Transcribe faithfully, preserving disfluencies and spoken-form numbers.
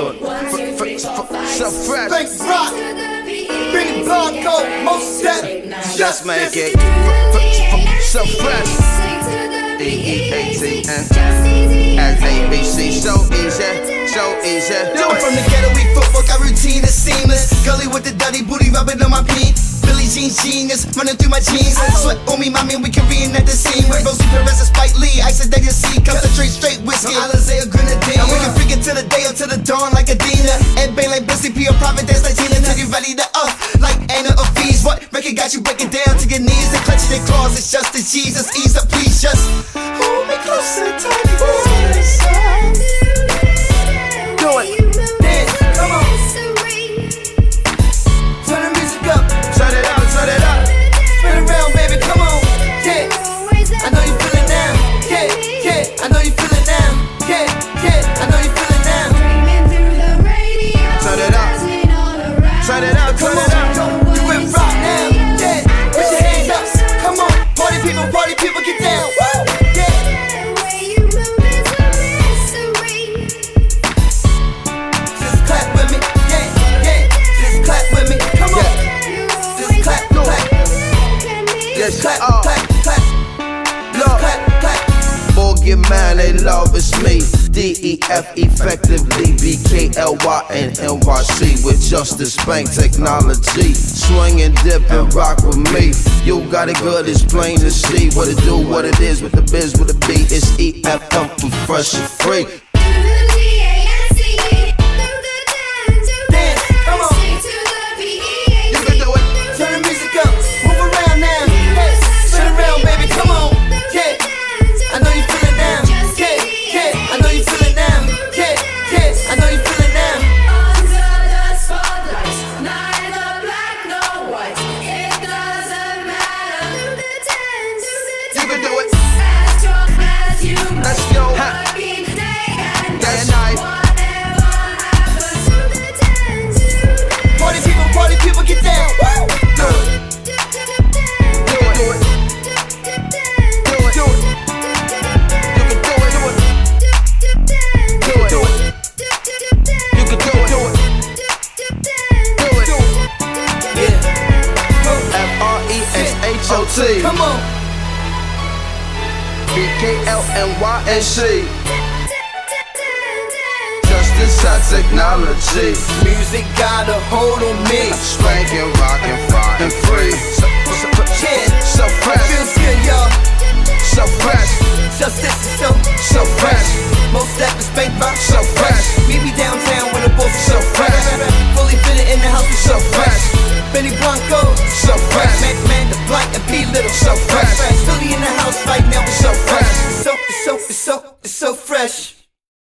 do it. One, two, three, four, five. So fresh. Thanks, Rock. Bring it Blanco, most step. Just make it so fresh. E E A T N S A B C, so easy, so easy. Do it from the ghetto, we footwork, our routine is seamless. Gully with the dirty booty rubbing on my peen. Billie Jean genius, running through my jeans. Sweat on me, mommy, we can reenact the scene. With Rosie Perez and Spike Lee, I said that you see. Concentrate straight whiskey, Alizé or Grenadine. And we can freak it till the day or till the dawn like Adina. And bang like Busy P or Private Dance like Tina. Till you ready to up, like Anna or Fees. What record got you breaking down to your knees and clutching your claws? It's just the Jesus, ease up, please just hold me closer, tiny boy. Do it, dance, come on. Turn the music up, turn it up, turn it up. Spin around, baby, come on. Yeah, I know you feel it now. Yeah, yeah, I know you feel it now. Yeah, yeah, I know you feel it now. Turn it up, turn it up, turn it up. You with rock now. Yeah, put your hands up. Come on, party people, party people, get down. Woo, yeah. Just clap with me. Yeah, yeah. Just clap with me. Come on. Just clap, clap. Yes, Clap, uh, clap, clap. look. Clap, clap. Boy, get mine, they love it's me. D E F effectively, B K L Y and N Y C with Justice Bank technology. Swing and dip and rock with me. You got it good, it's plain to see. What it do, what it is, with the biz, with the beat. It's E F M from fresh and free. Dance, come on. You can do it. Turn the music up, move around now. Hey, turn around, baby, come on. Yeah, I know you feel it now. Yeah, yeah, I know you feel it now. Yeah, yeah, I know you feel it now. Under the spotlight, neither black nor white. It doesn't matter. You can do it. As strong as you Let's must go. work each day and Day and night. night. Whatever happens, Party people, party people, get down. Woo! Do it. Do it. Do it. Do it. Do it. You can do it. Do it. Do it. Do it. You can do it. Do it. Do it. Do it. Yeah. F R E S H O T. Come on. B K L N Y N C. Justice and technology. Music got a hold on me. Spanking, rockin', fire and free. So, so, Yeah. so fresh, Feels good, y'all. so fresh, Justice is so, so fresh, most step is bank rock. so fresh, Meet me downtown with a both so fresh, fully fitted in the house, we so fresh, Benny Blanco, so fresh, man, man, the black and P little, so fresh. Philly in